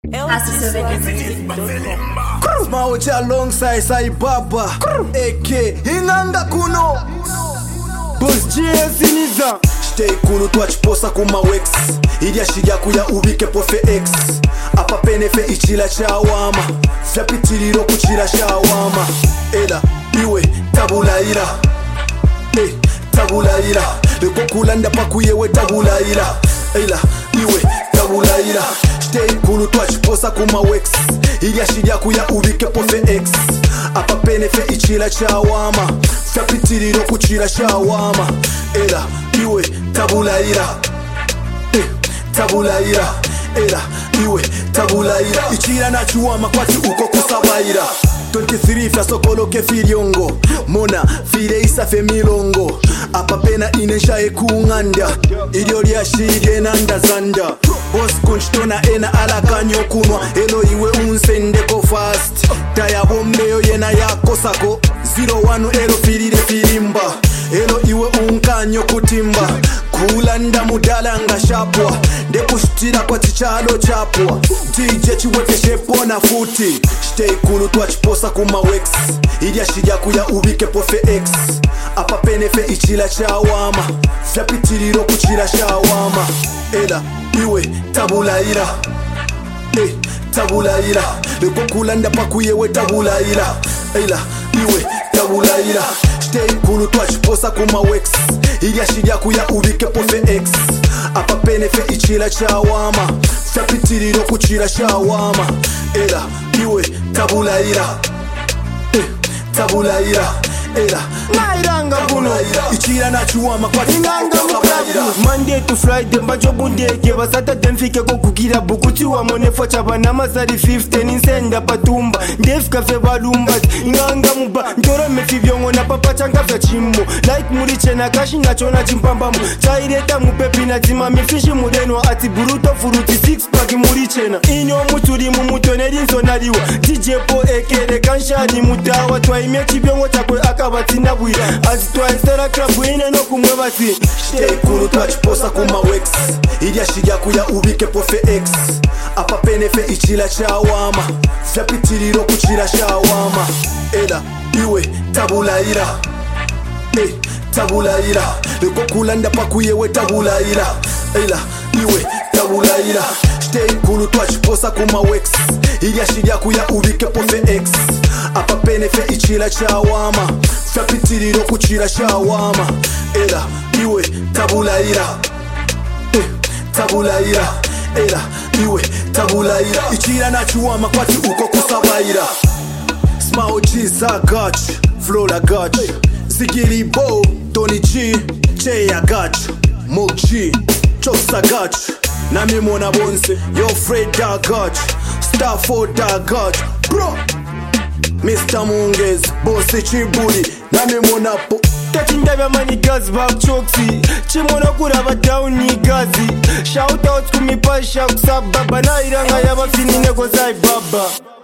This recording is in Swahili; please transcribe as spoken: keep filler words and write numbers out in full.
Smaucha alongside Sai Baba A K Inganga kuno Boss G S Niza Stay kunu twachiposa kuma wex Idia shiga kuya ubike pofe X Apa penefe ichila chawama Flapitiriro kuchila chawama Ela iwe tabula ila Eh tabula ila Leko kulanda pakuyewe tabula ila Ela iwe tabula ila Stay kunu twachiposa kuma wex Idia shiga kuya ubike pofe X Apa penefe ichila chawama Flapitiriro kuchila chawama Ela iwe tabula ila eh, tabula ila Ela iwe tabula ila Ichila na chuama kwati uko kusabaira twenty-three fla sokoloke filiongo Mona file isafe milongo Apa pena inesha ekunganda Ilio liya shige nanda zanda Boss kunchtona ena ala kanyo kunwa Elo iwe unsendeko fast Taya bombeyo yena yako sako zero one elo filire filimba Elo iwe unkanyo kutimba Kulanda mudala nga shapwa Ndekushitira kwa chichalo chapwa D J chiweke shepo na futi Stay kunu twachiposa kuma wex Idia shiga kuya ubike pofe X Apa penefe ichila chawama Flapitiriro kuchila chawama Ela iwe tabula ila Eh tabula ila Leko kulanda pakuyewe tabula ila Ela iwe tabula ila Stay kunu twachiposa kuma wex Idia shiga kuya ubike pofe X Apa penefe ichila chawama Flapitiriro kuchila chawama Ela iwe tabula ila eh, tabula ila Ela Nairanga kuno Ichila na chuama kwa Inganga mukabu Monday to Friday mbajo bundeke Saturday mfike kukugira bukutiwa Monefo chaba na mazari fifteen Insenda patumba Ndefika fe balumbat Inganga muba Ndoro mefi vyongo na papa changa vya chimbo Like muriche na kashi na chona chimpambamu Chaireta mupepi na tima mifishi mudeno Ati buruto furuti six pack muriche na Inyo muturi mumutoneri nzonariwa D J po ekele kanshani mutawa Twaime chibiongo chakwe akabatina bwira Azitwa insera krabu ine no kumwe bati Stay kunu twachiposa kuma wex Idia shiga kuya ubike pofe X Apa penefe ichila chawama Flapitiriro kuchila chawama Ela iwe tabula ila Eh tabula ila Leko kulanda pakuyewe tabula ila Ela iwe tabula ila Stay kunu twachiposa kuma wex Idia shiga kuya ubike pofe X Apa penefe ichila chawama Flapitiriro kuchila chawama Ela iwe tabula ila eh, tabula ila Ela iwe tabula ila Ichila na chuama kwati uko kusabaira Small G za gach Flow la gach Zigiri Bo Tony G Cheya gach Mo G Chosa gach Nami mona bonse Yo Fred da gach Stafford da gach Bro Mister Munges Bossy Chibuli Nami mona po Tachindabya mani gazi bakuchoksi Chimona kuraba down ni gazi Shout out kumipasha kusababa Nairanga yaba finine kwa Sai Baba